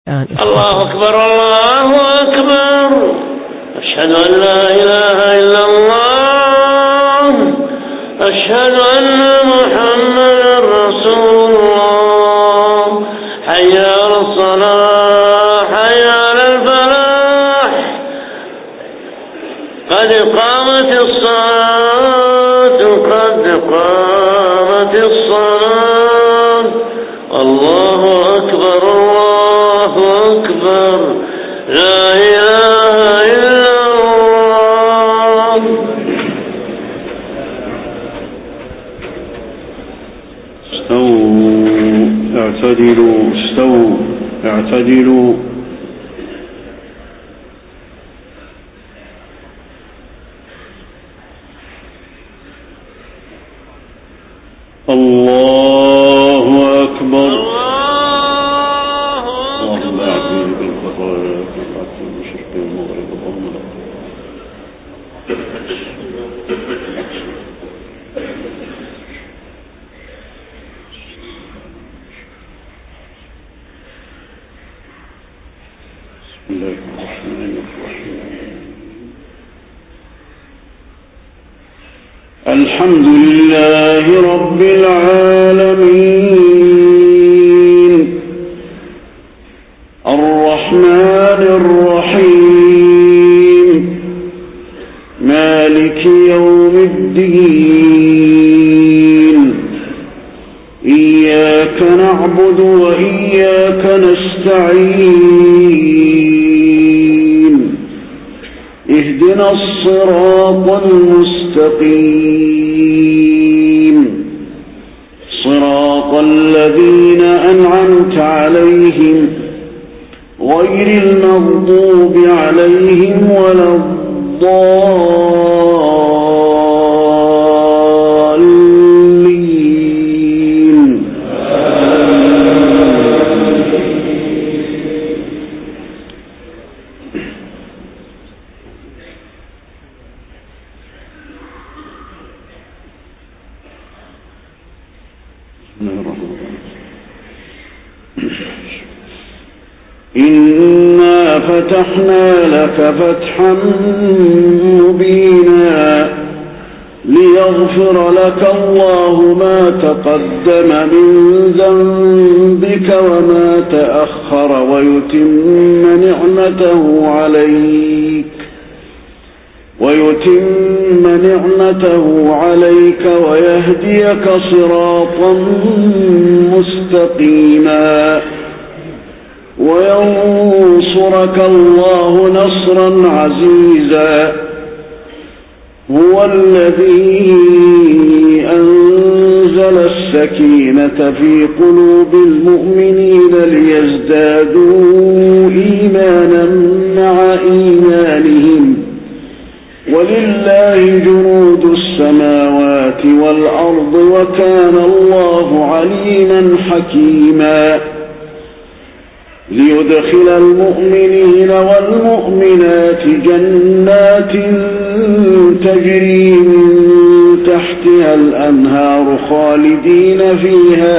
الله أكبر الله أكبر. أشهد أن لا إله إلا الله. أشهد أن محمدا رسول الله. حي على الصلاة حي على الفلاح. قد قامت الصلاة قد قامت الصلاة. الله أكبر الله أكبر. لا إله إلا الله. استووا اعتدلوا استووا اعتدلوا. الله أكبر. اللهم أعطني بالخطايا والعفو والشرك والمغرب اللهم لك. بسم الله الرحمن الرحيم. الحمد لله رب العالمين الرحمن الرحيم مالك يوم الدين. إياك نعبد وإياك نستعين. اهدنا الصراط المستقيم صراط الذين أنعمت عليهم غير المغضوب عليهم ولا الضالين. إنا فتحنا لك فتحا مبينا ليغفر لك الله ما تقدم من ذنبك وما تأخر ويتم نعمته عليك ويهديك صراطا مستقيما وينصرك الله نصرا عزيزا. هو الذي أنزل السكينة في قلوب المؤمنين ليزدادوا إيمانا مع إيمانهم ولله جنود السماوات والأرض وكان الله عليما حكيما. ليدخل المؤمنين والمؤمنات جنات تجري من تحتها الأنهار خالدين فيها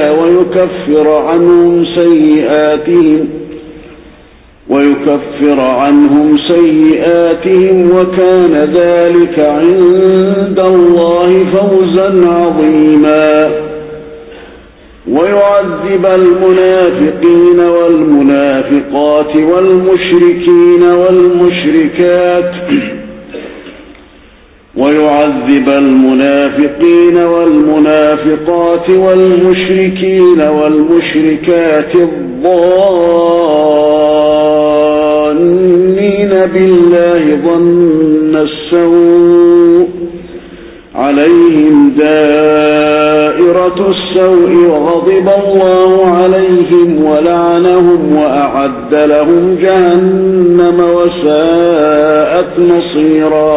ويكفر عنهم سيئاتهم وكان ذلك عند الله فوزا عظيما. ويعذب المنافقين والمنافقات والمشركين والمشركات الظانين بالله ظن السوء عليهم دائرة السوء وغضب الله عليهم ولعنهم وأعد لهم جهنم وساءت مصيرا.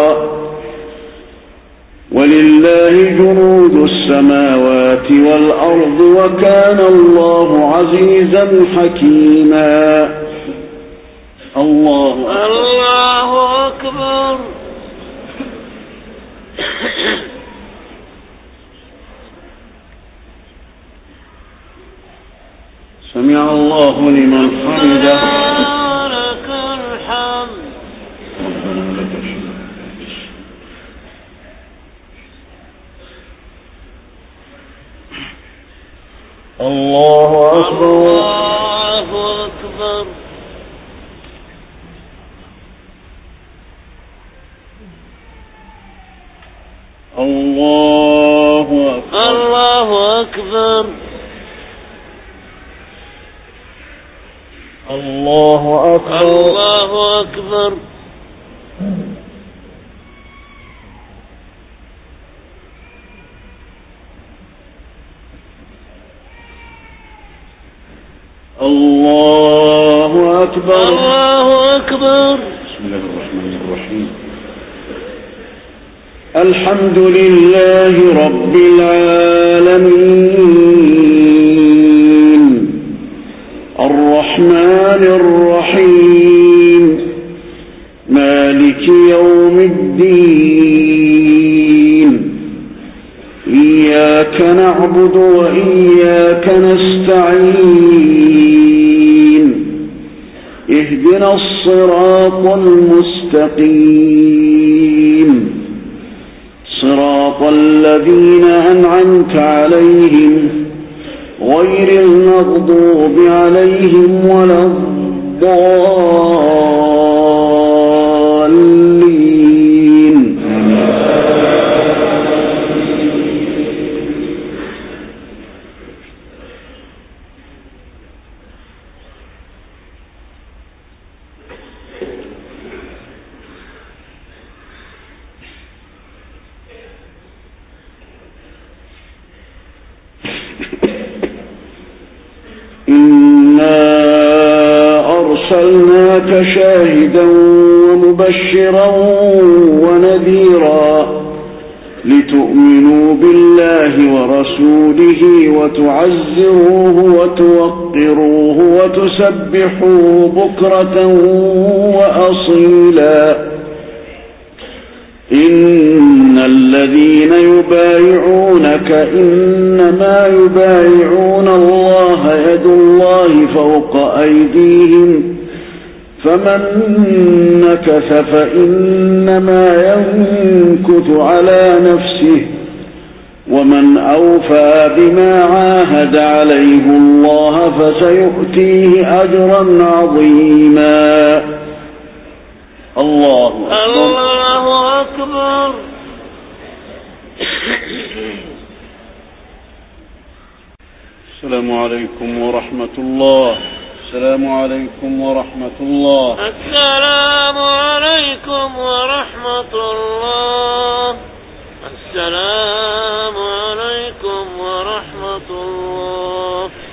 ولله جنود السماوات والأرض وكان الله عزيزا حكيما. الله أكبر. سمع الله لمن حمده. أكبر الله أكبر الله أكبر الله أكبر الله أكبر الله أكبر الله أكبر. بسم الله الرحمن الرحيم. الحمد لله رب العالمين الرحمن الرحيم مالك يوم الدين إياك نعبد وإياك نستعين اهدنا الصراط المستقيم صراط الذين أنعمت عليهم غير المغضوب عليهم ولا الضالين. إنا أرسلناك شاهدا ومبشرا ونذيرا لتؤمنوا بالله ورسوله وتعزروه وتوقروه وتسبحوه بكرة وأصيلا. إن الذين يبايعونك إنما يبايعون الله يد الله فوق أيديهم فمن نكث فإنما ينكث على نفسه ومن أوفى بما عاهد عليه الله فسيؤتيه أجرا عظيما. الله أكبر. السلام عليكم ورحمة الله. السلام عليكم ورحمة الله. السلام عليكم ورحمة الله. السلام عليكم ورحمة الله.